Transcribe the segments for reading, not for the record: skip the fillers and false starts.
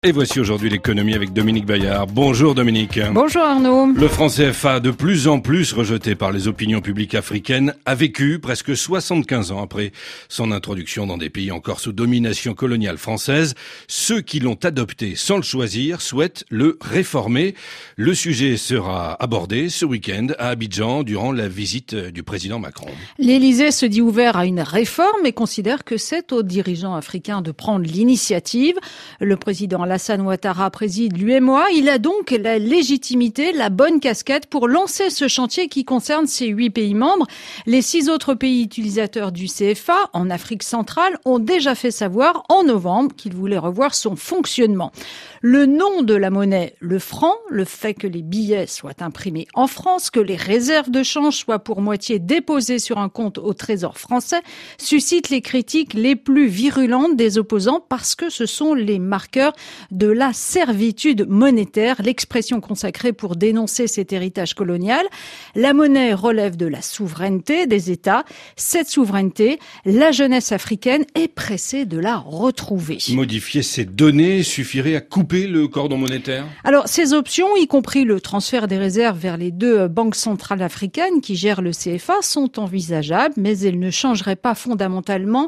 Et voici aujourd'hui l'économie avec Dominique Bayard. Bonjour Dominique. Bonjour Arnaud. Le franc CFA, de plus en plus rejeté par les opinions publiques africaines, a vécu presque 75 ans après son introduction dans des pays encore sous domination coloniale française. Ceux qui l'ont adopté sans le choisir souhaitent le réformer. Le sujet sera abordé ce week-end à Abidjan durant la visite du président Macron. L'Élysée se dit ouvert à une réforme et considère que c'est aux dirigeants africains de prendre l'initiative. Le président Alassane Ouattara préside l'UEMOA. Il a donc la légitimité, la bonne casquette pour lancer ce chantier qui concerne ces 8 pays membres. Les 6 autres pays utilisateurs du CFA en Afrique centrale ont déjà fait savoir en novembre qu'ils voulaient revoir son fonctionnement. Le nom de la monnaie, le franc, le fait que les billets soient imprimés en France, que les réserves de change soient pour moitié déposées sur un compte au Trésor français, suscite les critiques les plus virulentes des opposants parce que ce sont les marqueurs de la servitude monétaire, l'expression consacrée pour dénoncer cet héritage colonial. La monnaie relève de la souveraineté des États. Cette souveraineté, la jeunesse africaine est pressée de la retrouver. Modifier ces données suffirait à couper le cordon monétaire ? Alors, ces options, y compris le transfert des réserves vers les 2 banques centrales africaines qui gèrent le CFA, sont envisageables, mais elles ne changeraient pas fondamentalement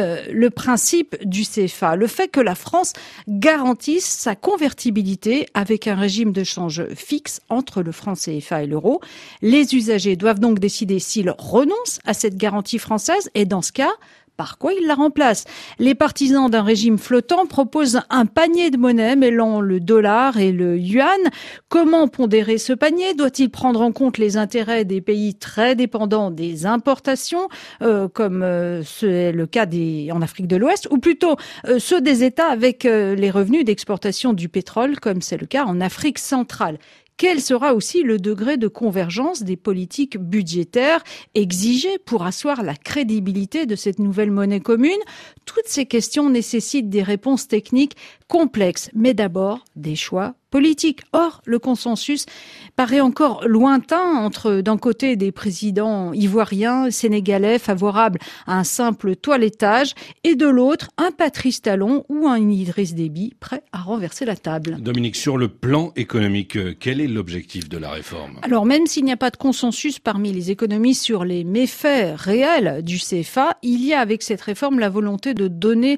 le principe du CFA. Le fait que la France garantisse sa convertibilité avec un régime de change fixe entre le franc CFA et l'euro. Les usagers doivent donc décider s'ils renoncent à cette garantie française et dans ce cas, par quoi ils la remplacent. Les partisans d'un régime flottant proposent un panier de monnaie mêlant le dollar et le yuan. Comment pondérer ce panier ? Doit-il prendre en compte les intérêts des pays très dépendants des importations, comme c'est le cas en Afrique de l'Ouest, ou plutôt ceux des États avec les revenus d'exportation du pétrole, comme c'est le cas en Afrique centrale ? Quel sera aussi le degré de convergence des politiques budgétaires exigées pour asseoir la crédibilité de cette nouvelle monnaie commune ? Toutes ces questions nécessitent des réponses techniques complexes, mais d'abord des choix politiques. Or, le consensus paraît encore lointain entre, d'un côté, des présidents ivoiriens, sénégalais, favorables à un simple toilettage, et de l'autre, un Patrice Talon ou un Idriss Déby prêt à renverser la table. Dominique, sur le plan économique, quel est l'objectif de la réforme ? Alors, même s'il n'y a pas de consensus parmi les économistes sur les méfaits réels du CFA, il y a avec cette réforme la volonté de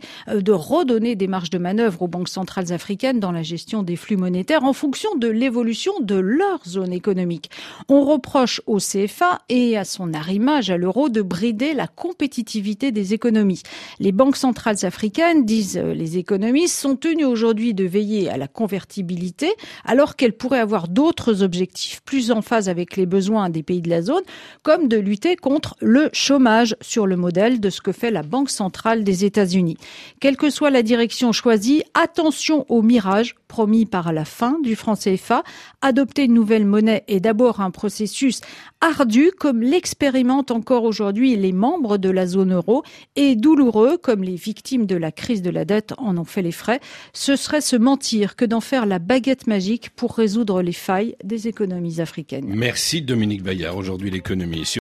redonner des marges de manœuvre aux banques centrales africaines dans la gestion des flux monétaires en fonction de l'évolution de leur zone économique. On reproche au CFA et à son arrimage à l'euro de brider la compétitivité des économies. Les banques centrales africaines, disent les économistes, sont tenues aujourd'hui de veiller à la convertibilité alors qu'elles pourraient avoir d'autres objectifs plus en phase avec les besoins des pays de la zone, comme de lutter contre le chômage sur le modèle de ce que fait la Banque centrale des États-Unis. Quelle que soit la direction choisie, attention au mirage promis par la fin du franc CFA. Adopter une nouvelle monnaie est d'abord un processus ardu, comme l'expérimentent encore aujourd'hui les membres de la zone euro, et douloureux, comme les victimes de la crise de la dette en ont fait les frais. Ce serait se mentir que d'en faire la baguette magique pour résoudre les failles des économies africaines. Merci Dominique Bayard. Aujourd'hui l'économie.